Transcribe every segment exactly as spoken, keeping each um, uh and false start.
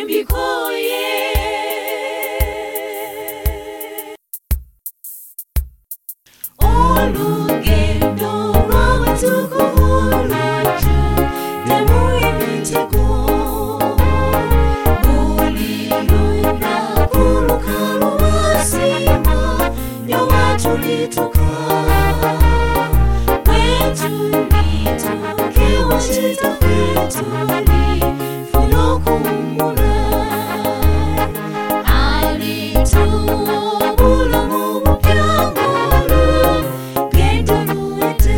mbikoye olugendo rw'abatukuhulaju temuye imitego bulirunda kurukaru basima nyowatulituka wetulituke washita fetuli funokumula alituobula mubupyangolu gendo nuete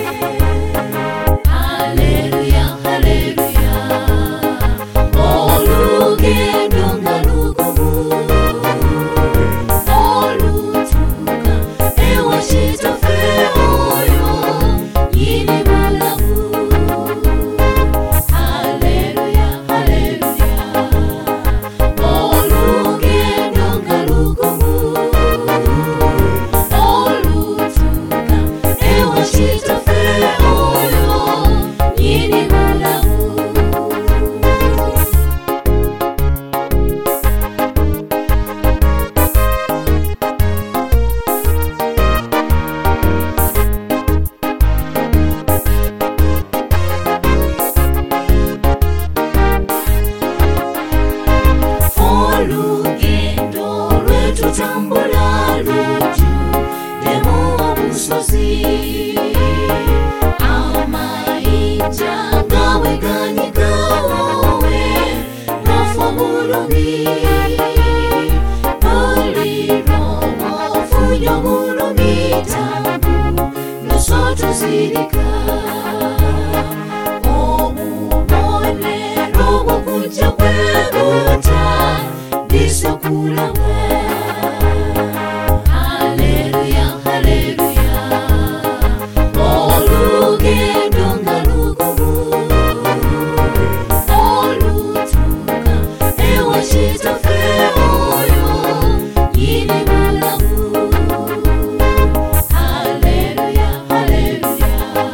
haleluya haleluya olugendo ngalugumu olutuka ewashita feoyo yini bulamu haleluya haleluya olugendo ngalugumu olutuka ewashita feoyo yini bulamu olugendo lwetutambula luju demo obusozi amayinja gawe ganyigawowe nofo bulumi oliro ofunyo bulumi tangu nosotuzirika obubonero bwokuja kwebuta disokulawe haleluya haleluya olugendo ngalugumu olutuka ewashita feoyo yini bulamu haleluya haleluya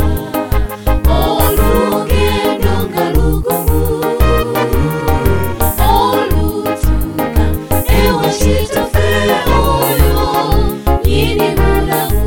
olugendo ngalugumu olutuka ewashita feoyo yini bulamu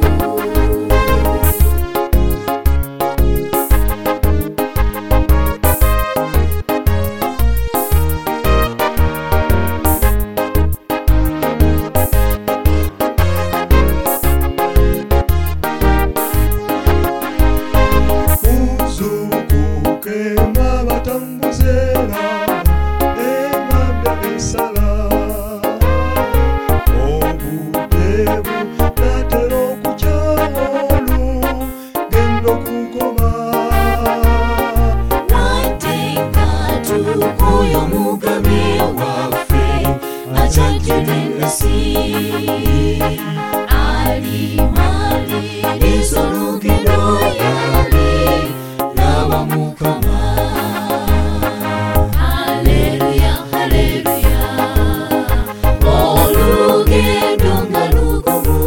Muzukuke mabatambuzera emambe esala obudebu natera okukyolu gendo kugoma wateka tukuyo mugabe waffe akyajjulenasi alimaliriza olugendo yali laba mukama haleluya haleluya olugendo ngalugumu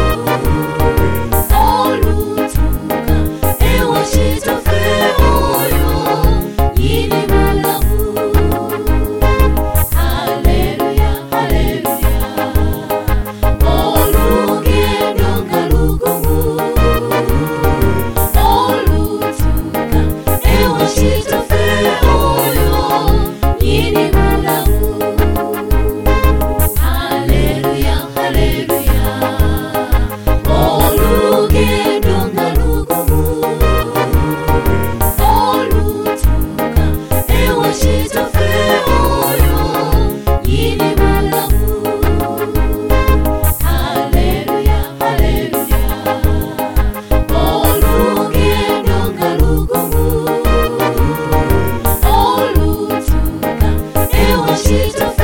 olutuka ewashita feoyo yini bulamu haleluya haleluya olugendo ngalugumu olutuka ewashita feoyo yini bulamu haleluya haleluya olugendo ngalugumu olutuka ewashita feoyo yini bulamu haleluya haleluya olugendo ngalugumu olutuka ewashita